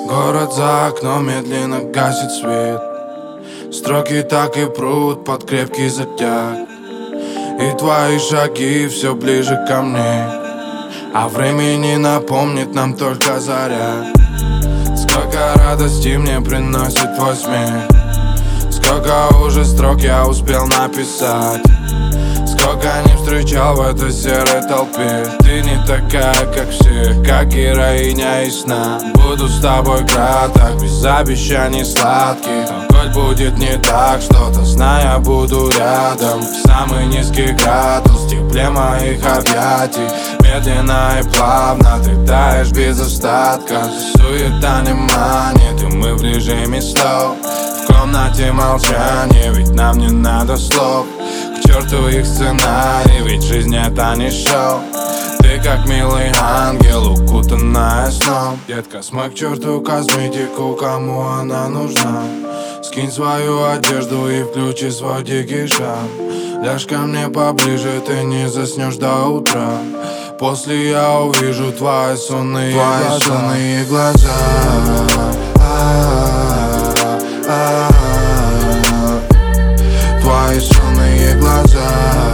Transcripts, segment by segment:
Город за окном медленно гасит свет. Строки так и прут под крепкий затяг. И твои шаги все ближе ко мне, а времени напомнит нам только заря. Сколько радости мне приносит твой смех, сколько уже строк я успел написать, сколько не встречал в этой серой толпе. Ты не такая, как все, как героиня из сна. Буду с тобой краток, без обещаний сладких. Но хоть будет не так что-то, знай, я буду рядом. В самый низкий градус, в тепле моих объятий. Медленно и плавно ты таешь без остатка. Суета не манит, и мы в режиме стоп. В комнате молчание, ведь нам не надо слов. К черту их сценарий, ведь жизнь это не шоу. Ты как милый ангел, укутанная сном. Детка, смой к черту косметику, кому она нужна. Скинь свою одежду и включи свой дикий шаг. Ляжь ко мне поближе, ты не заснешь до утра. После я увижу твои сонные глаза. Твои сонные глаза.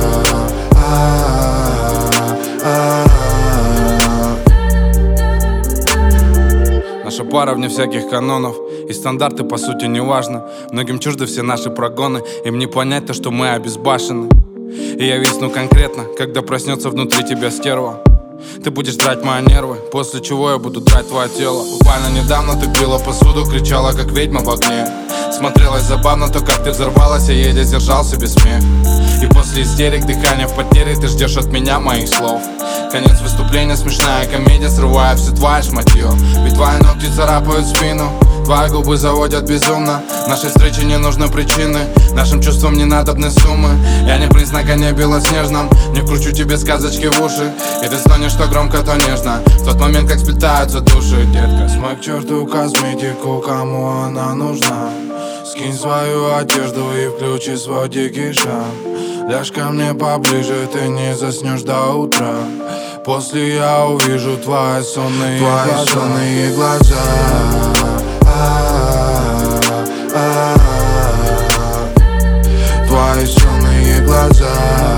Наша пара вне всяких канонов, и стандарты по сути не важно. Многим чужды все наши прогоны, им не понять то, что мы обезбашены. И я висну конкретно, когда проснется внутри тебя стерва. Ты будешь драть мои нервы, после чего я буду драть твое тело. Буквально недавно ты била посуду, кричала как ведьма в огне. Смотрелось забавно то, как ты взорвалась, я еле сдержал себе смех. И после истерик, дыхания в потере, ты ждешь от меня моих слов. Конец выступления, смешная комедия, срывая все твое шматье. Ведь твои ногти царапают спину, твои губы заводят безумно. Нашей встрече не нужны причины, нашим чувствам не надобны суммы. Я не принц на коне белоснежном, не вкручу тебе сказочки в уши. И ты стонешь то громко, то нежно, в тот момент, как сплетаются души. Детка, смой к черту косметику, кому она нужна. Скинь свою одежду и включи свой дикий шаг. Ляжь ко мне поближе, ты не заснешь до утра. После я увижу твои сонные глаза. Твои сонные глаза.